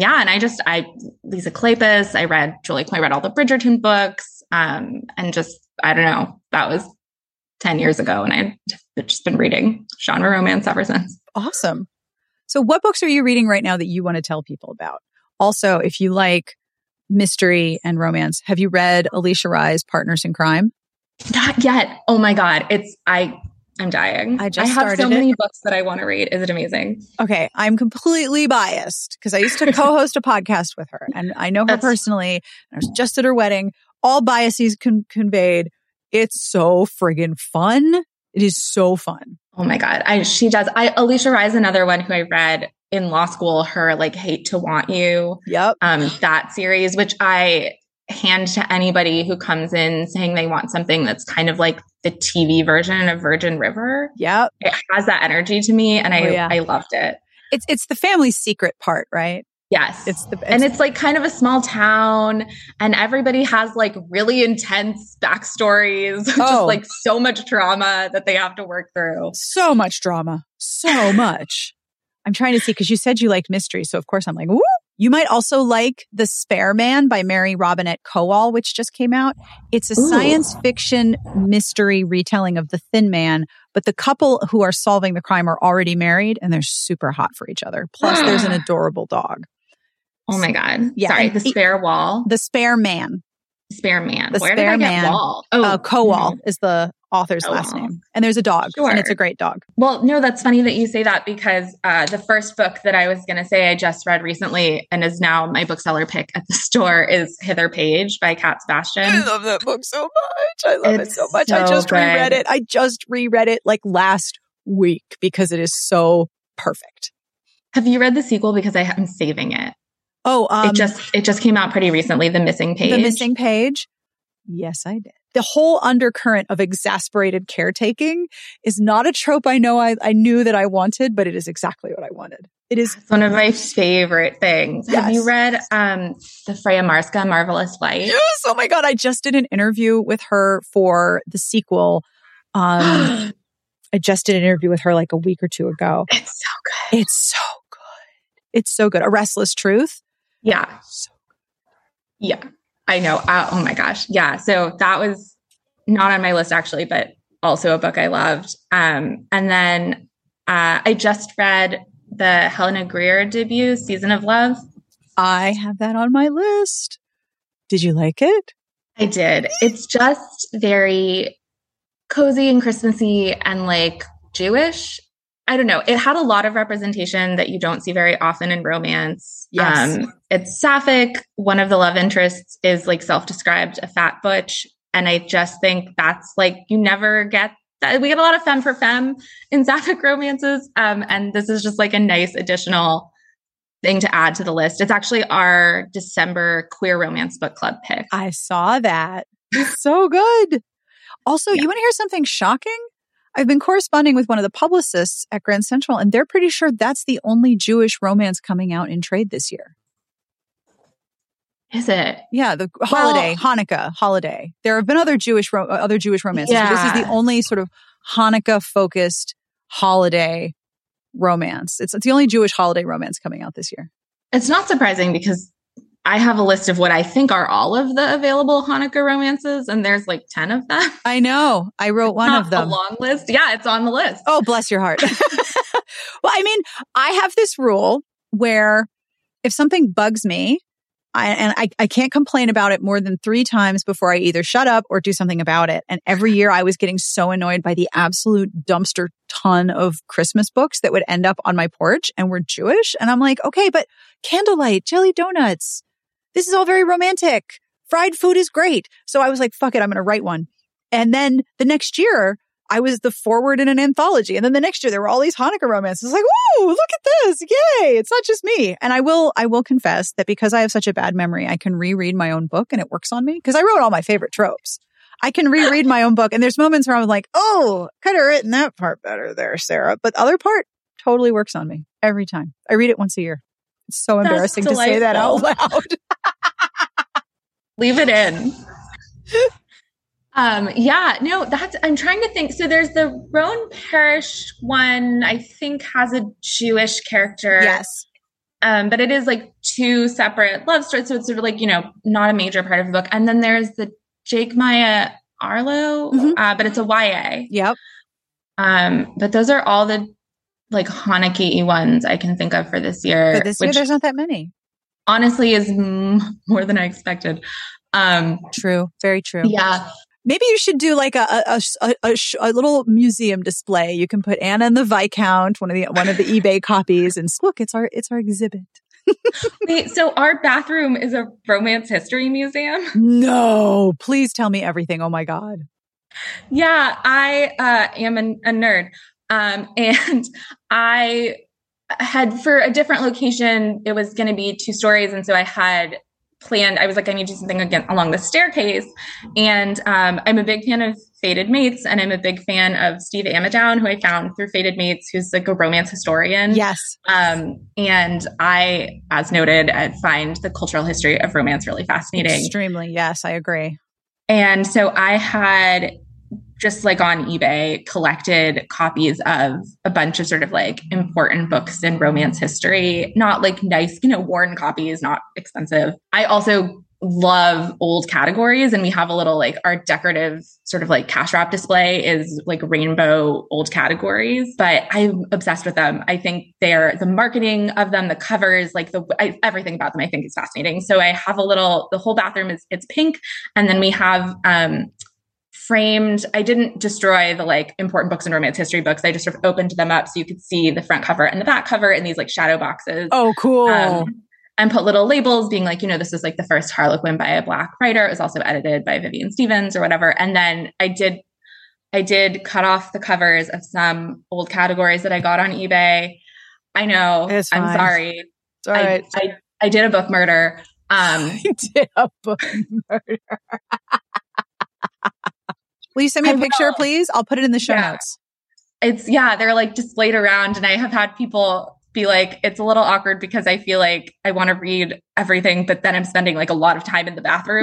Lisa Kleypas, I read all the Bridgerton books. And I don't know, that was 10 years ago. And I've just been reading genre romance ever since. Awesome. So what books are you reading right now that you want to tell people about? Also, if you like mystery and romance, have you read Alicia Rye's Partners in Crime? Not yet. Oh my God. I'm dying. I have so many books that I want to read. Is it amazing? Okay. I'm completely biased because I used to co-host a podcast with her and I know her personally. And I was just at her wedding. All biases conveyed. It's so friggin' fun. It is so fun. Oh my God. She does. Alicia Rye is another one who I read in law school, her Hate to Want You. Yep. That series, which I hand to anybody who comes in saying they want something that's kind of like the TV version of Virgin River. Yep. It has that energy to me. And I loved it. It's the family secret part, right? Yes. It's kind of a small town and everybody has really intense backstories, just so much drama that they have to work through. So much drama. So much. I'm trying to see because you said you liked mystery. So of course I'm like, woo! You might also like The Spare Man by Mary Robinette Kowal, which just came out. It's a science fiction mystery retelling of The Thin Man, but the couple who are solving the crime are already married and they're super hot for each other. Plus there's an adorable dog. Oh my God. Yeah. Sorry, The Spare Wall. The Spare Man. Spare Man. The Where Spare did I Man. get Wall? Kowal is the author's last name. And there's a dog. Sure. And it's a great dog. Well, no, that's funny that you say that because the first book that I was going to say I just read recently and is now my bookseller pick at the store is Hither Page by Kat Sebastian. I love that book so much. I love it so much. I just reread it. I just reread it last week because it is so perfect. Have you read the sequel? Because I'm saving it. Oh, it just came out pretty recently. The Missing Page. The Missing Page. Yes, I did. The whole undercurrent of exasperated caretaking is not a trope I knew that I wanted, but it is exactly what I wanted. It is one of my favorite things. Yes. Have you read the Freya Marska Marvelous Life? Yes. Oh my God. I just did an interview with her for the sequel. I just did an interview with her a week or two ago. It's so good. It's so good. It's so good. A Restless Truth. Yeah. So good. Yeah. I know. Oh my gosh. Yeah. So that was not on my list actually, but also a book I loved. And then I just read the Helena Greer debut, Season of Love. I have that on my list. Did you like it? I did. It's just very cozy and Christmassy and Jewish. I don't know. It had a lot of representation that you don't see very often in romance. Yes. It's sapphic. One of the love interests is self-described a fat butch. And I just think that's you never get that. We get a lot of femme for femme in sapphic romances. And this is just a nice additional thing to add to the list. It's actually our December queer romance book club pick. I saw that. It's so good. Also, You want to hear something shocking? I've been corresponding with one of the publicists at Grand Central, and they're pretty sure that's the only Jewish romance coming out in trade this year. Is it? Yeah, the holiday, Hanukkah holiday. There have been other Jewish romances. Yeah. But this is the only sort of Hanukkah-focused holiday romance. It's the only Jewish holiday romance coming out this year. It's not surprising because I have a list of what I think are all of the available Hanukkah romances, and there's like 10 of them. I know. I wrote one of them. A long list. Yeah, it's on the list. Oh, bless your heart. Well, I mean, I have this rule where if something bugs me, I can't complain about it more than 3 times before I either shut up or do something about it. And every year I was getting so annoyed by the absolute dumpster ton of Christmas books that would end up on my porch and were Jewish. And I'm like, okay, but candlelight, jelly donuts. This is all very romantic. Fried food is great. So I was like, fuck it, I'm going to write one. And then the next year, I was the forward in an anthology. And then the next year, there were all these Hanukkah romances. Like, whoa, look at this. Yay. It's not just me. And I will confess that because I have such a bad memory, I can reread my own book and it works on me because I wrote all my favorite tropes. I can reread my own book. And there's moments where I'm like, oh, could have written that part better there, Sarah. But the other part totally works on me every time. I read it once a year. It's so embarrassing to say that out loud. Leave it in. Yeah, no, I'm trying to think. So there's the Rowan Parrish one, I think has a Jewish character. Yes. But it is like 2 separate love stories. So it's sort of like, not a major part of the book. And then there's the Jake Maya Arlo, but it's a YA. Yep. But those are all the like Hanukkah-y ones I can think of for this year. But this year, there's not that many. Honestly, is more than I expected. True. Very true. Yeah. Maybe you should do like a little museum display. You can put Anna and the Viscount, one of the eBay copies, and look, it's our exhibit. Wait, so our bathroom is a romance history museum? No, please tell me everything. Oh my God. Yeah, I am a nerd. And I had, for a different location, it was going to be 2 stories. And so I had planned, I was like, I need to do something again along the staircase. And I'm a big fan of Fated Mates, and I'm a big fan of Steve Amadown, who I found through Fated Mates, who's like a romance historian. Yes. And I, as noted, I find the cultural history of romance really fascinating. Extremely. Yes, I agree. And so I had just like on eBay collected copies of a bunch of sort of like important books in romance history, not like nice, worn copies, not expensive. I also love old categories, and we have a little like our decorative sort of like cash wrap display is like rainbow old categories, but I'm obsessed with them. I think the marketing of them, the covers, like everything about them I think is fascinating. So I have the whole bathroom it's pink. And then we have, framed, I didn't destroy the like important books and romance history books. I just sort of opened them up so you could see the front cover and the back cover in these like shadow boxes. Oh, cool. And put little labels being like, this is like the first Harlequin by a Black writer. It was also edited by Vivian Stevens or whatever. And then I did cut off the covers of some old categories that I got on eBay. I know. I'm sorry. It's all right. I did a book murder. You did a book murder. Will you send me a picture, please? I'll put it in the show notes. They're like displayed around, and I have had people be like, it's a little awkward because I feel like I want to read everything, but then I'm spending like a lot of time in the bathroom.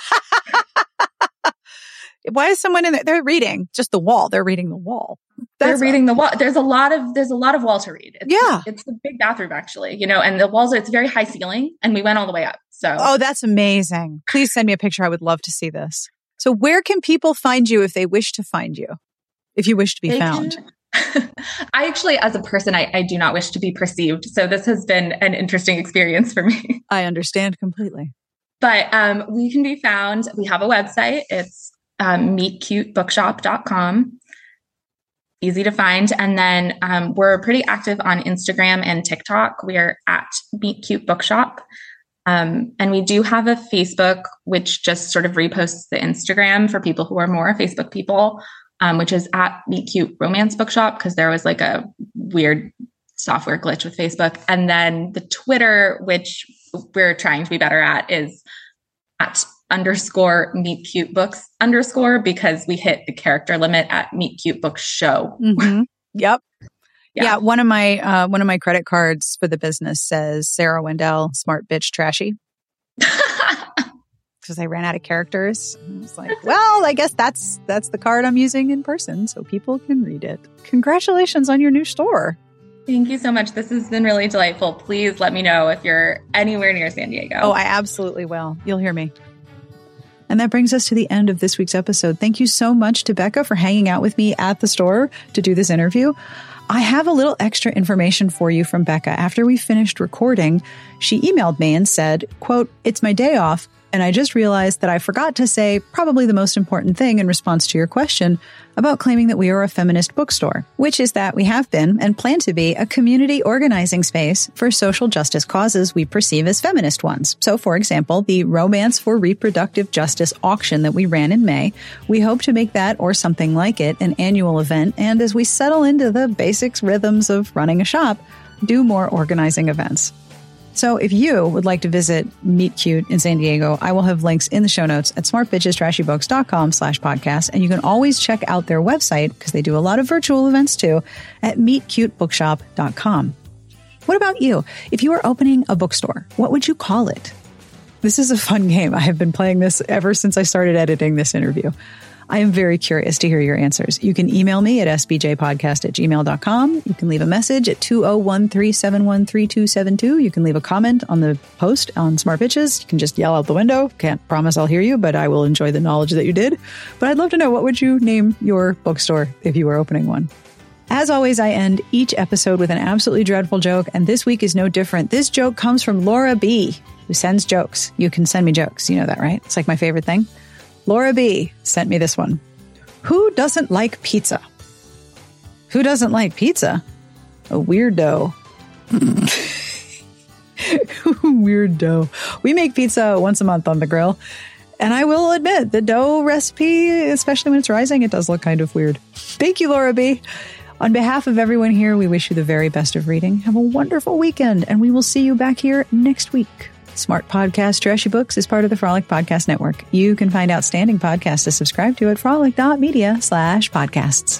Why is someone in there? They're reading just the wall. They're reading the wall. They're reading the wall. There's a lot of wall to read. It's a big bathroom actually, and the walls it's very high ceiling, and we went all the way up. So, oh, that's amazing. Please send me a picture. I would love to see this. So where can people find you if they wish to find you? If you wish to be found? I actually, as a person, I do not wish to be perceived. So this has been an interesting experience for me. I understand completely. But we can be found. We have a website. It's meetcutebookshop.com. Easy to find. And then we're pretty active on Instagram and TikTok. We are at Meet Cute Bookshop. And we do have a Facebook, which just sort of reposts the Instagram for people who are more Facebook people, which is at Meet Cute Romance Bookshop, because there was like a weird software glitch with Facebook. And then the Twitter, which we're trying to be better at, is at _Meet Cute Books _ because we hit the character limit at Meet Cute Books Show. Mm-hmm. Yep. Yeah, one of my credit cards for the business says Sarah Wendell, smart bitch, trashy. Because I ran out of characters. I was like, well, I guess that's the card I'm using in person, so people can read it. Congratulations on your new store. Thank you so much. This has been really delightful. Please let me know if you're anywhere near San Diego. Oh, I absolutely will. You'll hear me. And that brings us to the end of this week's episode. Thank you so much to Becca for hanging out with me at the store to do this interview. I have a little extra information for you from Becca. After we finished recording, she emailed me and said, quote, "It's my day off, and I just realized that I forgot to say probably the most important thing in response to your question about claiming that we are a feminist bookstore, which is that we have been and plan to be a community organizing space for social justice causes we perceive as feminist ones. So, for example, the Romance for Reproductive Justice auction that we ran in May, we hope to make that or something like it an annual event, and as we settle into the basics rhythms of running a shop, do more organizing events. So if you would like to visit Meet Cute in San Diego, I will have links in the show notes at smartbitchestrashybooks.com/podcast. And you can always check out their website, because they do a lot of virtual events too, at meetcutebookshop.com. What about you? If you were opening a bookstore, what would you call it? This is a fun game. I have been playing this ever since I started editing this interview. I am very curious to hear your answers. You can email me at sbjpodcast@gmail.com. You can leave a message at 201-371-3272. You can leave a comment on the post on Smart Bitches. You can just yell out the window. Can't promise I'll hear you, but I will enjoy the knowledge that you did. But I'd love to know, what would you name your bookstore if you were opening one? As always, I end each episode with an absolutely dreadful joke, and this week is no different. This joke comes from Laura B., who sends jokes. You can send me jokes. You know that, right? It's like my favorite thing. Laura B. sent me this one. Who doesn't like pizza? Who doesn't like pizza? A weirdo. Weirdo. We make pizza once a month on the grill. And I will admit, the dough recipe, especially when it's rising, it does look kind of weird. Thank you, Laura B. On behalf of everyone here, we wish you the very best of reading. Have a wonderful weekend, and we will see you back here next week. Smart Podcast Trashy Books is part of the Frolic Podcast Network. You can find outstanding podcasts to subscribe to at frolic.media/podcasts.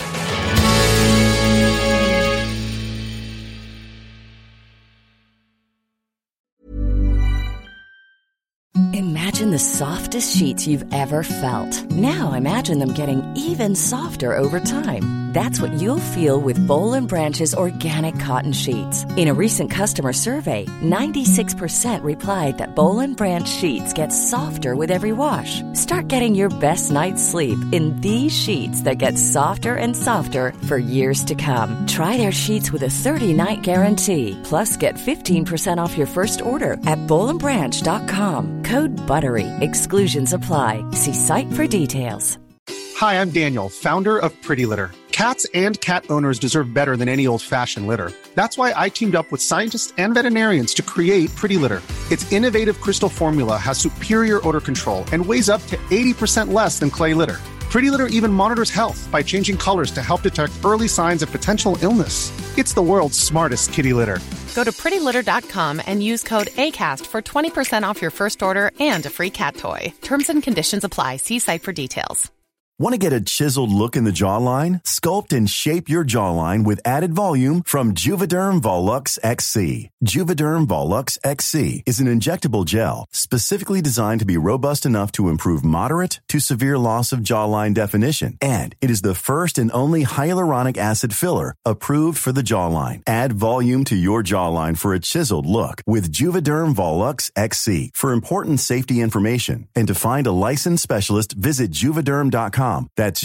Imagine the softest sheets you've ever felt. Now imagine them getting even softer over time. That's what you'll feel with Boll & Branch's organic cotton sheets. In a recent customer survey, 96% replied that Boll & Branch sheets get softer with every wash. Start getting your best night's sleep in these sheets that get softer and softer for years to come. Try their sheets with a 30-night guarantee. Plus, get 15% off your first order at bollandbranch.com. Code BUTTERY. Exclusions apply. See site for details. Hi, I'm Daniel, founder of Pretty Litter. Cats and cat owners deserve better than any old-fashioned litter. That's why I teamed up with scientists and veterinarians to create Pretty Litter. Its innovative crystal formula has superior odor control and weighs up to 80% less than clay litter. Pretty Litter even monitors health by changing colors to help detect early signs of potential illness. It's the world's smartest kitty litter. Go to prettylitter.com and use code ACAST for 20% off your first order and a free cat toy. Terms and conditions apply. See site for details. Want to get a chiseled look in the jawline? Sculpt and shape your jawline with added volume from Juvederm Volux XC. Juvederm Volux XC is an injectable gel specifically designed to be robust enough to improve moderate to severe loss of jawline definition. And it is the first and only hyaluronic acid filler approved for the jawline. Add volume to your jawline for a chiseled look with Juvederm Volux XC. For important safety information and to find a licensed specialist, visit Juvederm.com. That's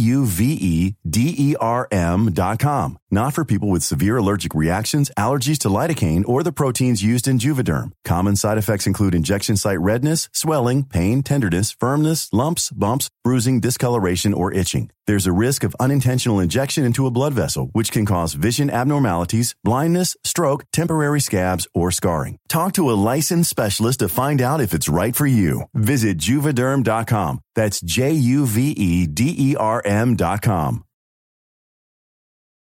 Juvederm.com. Not for people with severe allergic reactions, allergies to lidocaine, or the proteins used in Juvederm. Common side effects include injection site redness, swelling, pain, tenderness, firmness, lumps, bumps, bruising, discoloration, or itching. There's a risk of unintentional injection into a blood vessel, which can cause vision abnormalities, blindness, stroke, temporary scabs, or scarring. Talk to a licensed specialist to find out if it's right for you. Visit Juvederm.com. That's Juvederm.com.